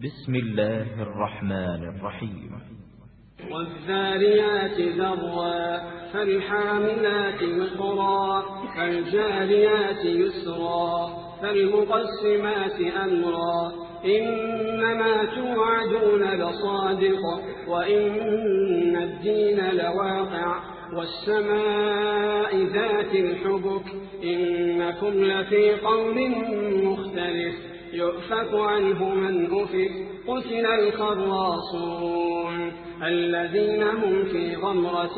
بسم الله الرحمن الرحيم. والذاريات ذروا فالحاملات وقرا فالجاريات يسرا فالمقسمات أمرا إنما توعدون لصادق وإن الدين لواقع والسماء ذات الحبك إنكم لفي قول مختلف يؤفك عنه من أفك قتل الخراصون الذين هم في غمرة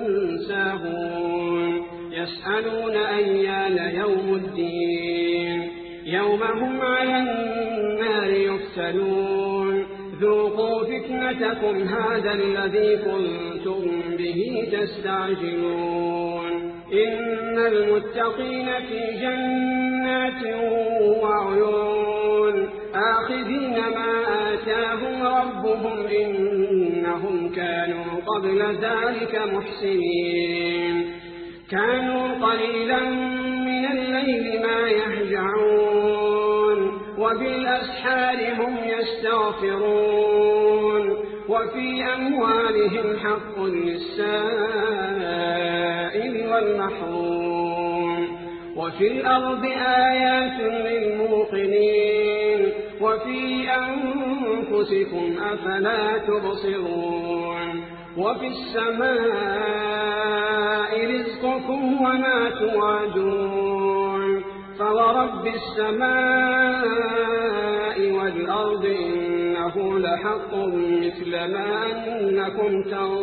ساهون يسألون أيان يوم الدين يوم هم على النار يفتنون ذوقوا فتنتكم هذا الذي كنتم به تستعجلون إن المتقين في جنات وعيون آخذين ما آتاهم ربهم إنهم كانوا قبل ذلك محسنين كانوا قليلا من الليل ما يهجعون وبالأسحار هم يستغفرون وفي أموالهم حق للسائل والمحروم وفي الأرض آيات للموقنين وفي أنفسكم أفلا تبصرون وفي السماء رزقكم وما توعدون فورب السماء والأرض إنه لحق مثل ما أنكم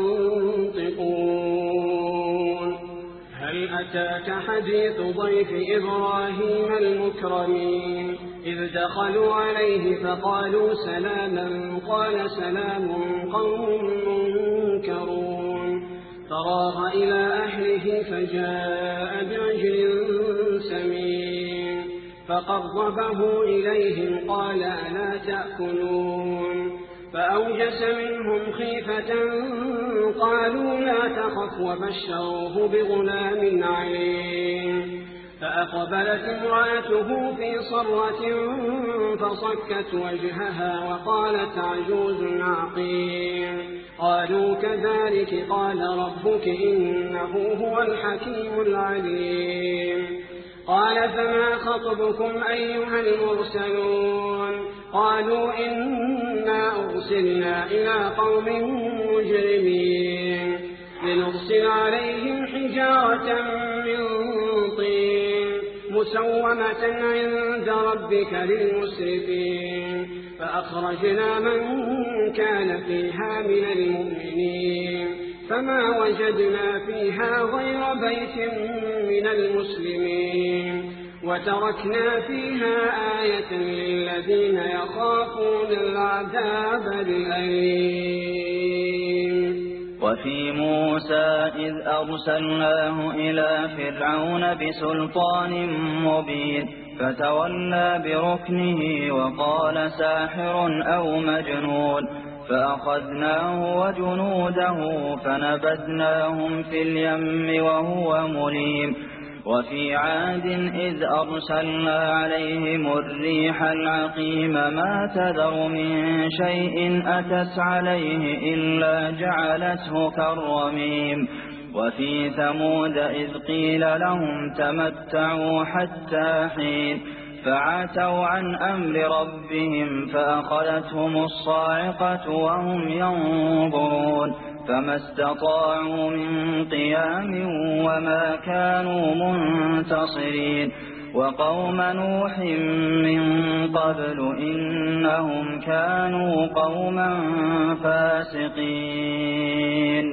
تنطقون هل أتاك حديث ضيف إبراهيم المكرمين إذ دخلوا عليه فقالوا سلاما قال سلام قوم منكرون فراغ إلى أهله فجاء بعجل سمين فقربه إليهم قال ألا تأكلون فأوجس منهم خيفة قالوا لا تخف وبشروه بغلام عليم فأقبلت امرأته في صرة فصكت وجهها وقالت عجوز عقيم قالوا كذلك قال ربك إنه هو الحكيم العليم قال فما خطبكم أيها المرسلون قالوا إنا أرسلنا إلى قوم مجرمين لنرسل عليهم حجارة من طين مسومة عند ربك للمسرفين فأخرجنا من كان فيها من المؤمنين فما وجدنا فيها غير بيت من المسلمين وتركنا فيها آية للذين يخافون العذاب الأليم. وفي موسى إذ أرسلناه إلى فرعون بسلطان مبين فتولى بركنه وقال ساحر أو مجنون فأخذناه وجنوده فنبذناهم في اليم وهو مليم. وفي عاد إذ أرسلنا عليهم الريح العقيم ما تذر من شيء أتت عليه إلا جعلته كالرميم. وفي ثمود إذ قيل لهم تمتعوا حتى حين فعتوا عن أمر ربهم فأخذتهم الصاعقة وهم ينظرون فما استطاعوا من قيام وما كانوا منتصرين. وقوم نوح من قبل إنهم كانوا قوما فاسقين.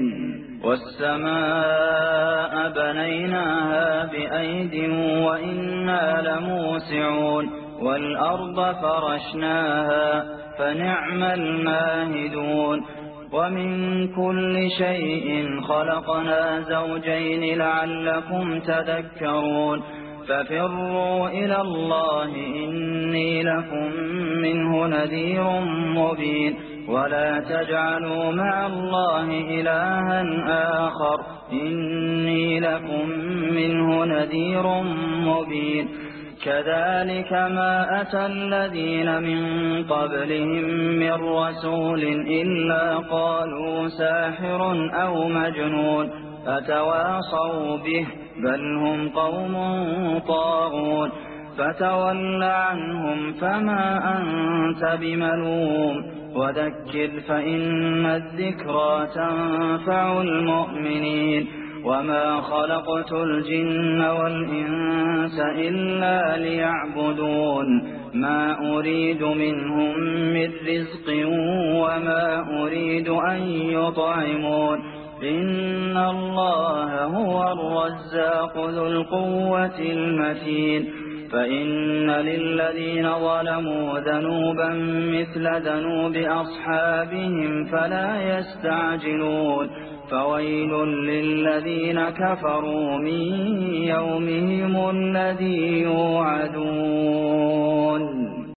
والسماء بنيناها بأيد وإنا لموسعون والأرض فرشناها فنعم الماهدون. ومن كل شيء خلقنا زوجين لعلكم تذكرون ففروا إلى الله إني لكم منه نذير مبين. ولا تجعلوا مع الله إلها آخر إني لكم منه نذير مبين. كذلك ما أتى الذين من قبلهم من رسول إلا قالوا ساحر أو مجنون أتواصوا به بل هم قوم طاغون فتول عنهم فما أنت بملوم وذكر فإن الذكرى تنفع المؤمنين وما خلقت الجن والإنس إلا ليعبدون ما أريد منهم من رزق وما أريد أن يطعمون إن الله هو الرزاق ذو القوة المتين فإن للذين ظلموا ذنوبا مثل ذنوب أصحابهم فلا يستعجلون فويل للذين كفروا من يومهم الذي يوعدون